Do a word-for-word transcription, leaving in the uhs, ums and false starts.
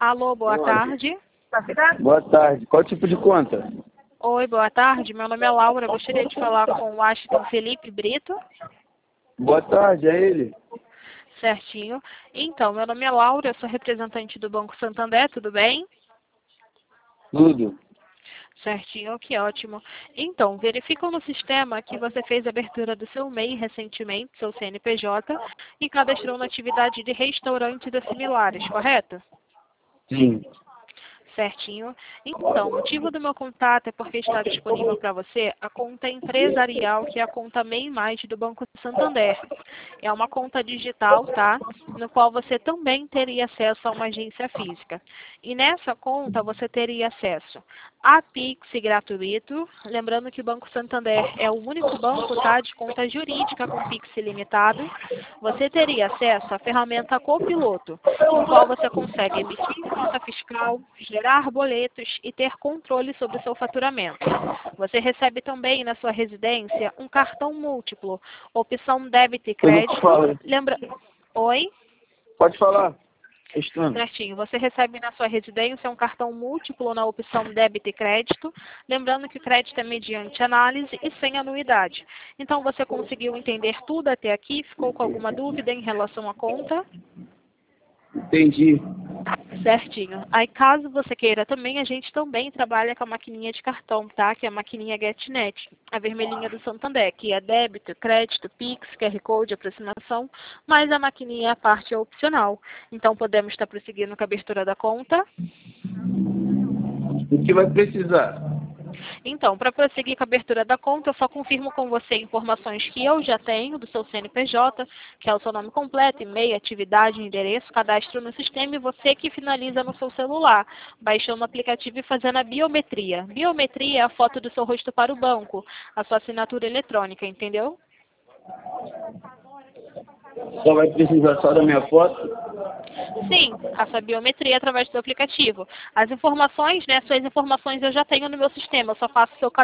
Alô, boa tarde. Boa tarde. Qual tipo de conta? Oi, boa tarde. Meu nome é Laura. Gostaria de falar com o Aston Felipe Brito. Boa tarde, é ele? Certinho. Então, meu nome é Laura, eu sou representante do Banco Santander, tudo bem? Tudo. Certinho, que ótimo. Então, verificam no sistema que você fez a abertura do seu M E I recentemente, seu C N P J, e cadastrou na atividade de restaurantes e similares, correto? Sim. Certinho. Então, o motivo do meu contato é porque está disponível para você a conta empresarial, que é a conta M E I Mais do Banco Santander. É uma conta digital, tá? No qual você também teria acesso a uma agência física. E nessa conta você teria acesso a Pix gratuito. Lembrando que o Banco Santander é o único banco, tá, de conta jurídica com Pix ilimitado. Você teria acesso à ferramenta Copiloto, no qual você consegue emitir nota fiscal, gerar boletos e ter controle sobre o seu faturamento. Você recebe também na sua residência um cartão múltiplo, opção débito e crédito. Fala. Lembra... Oi? Pode falar. Estando. Certinho. Você recebe na sua residência um cartão múltiplo na opção débito e crédito. Lembrando que o crédito é mediante análise e sem anuidade. Então, você conseguiu entender tudo até aqui? Ficou com alguma dúvida em relação à conta? Entendi. Certinho. Aí, caso você queira também, a gente também trabalha com a maquininha de cartão, tá? Que é a maquininha GetNet, a vermelhinha do Santander, que é débito, crédito, Pix, Q R Code, aproximação, mas a maquininha é a parte opcional. Então, podemos estar prosseguindo com a abertura da conta. O que vai precisar? Então, para prosseguir com a abertura da conta, eu só confirmo com você informações que eu já tenho do seu C N P J, que é o seu nome completo, e-mail, atividade, endereço, cadastro no sistema, e você que finaliza no seu celular, baixando o aplicativo e fazendo a biometria. Biometria é a foto do seu rosto para o banco, a sua assinatura eletrônica, entendeu? Só vai precisar só da minha foto? Sim, a sua biometria através do aplicativo. As informações, né, suas informações eu já tenho no meu sistema, eu só faço o seu cadastro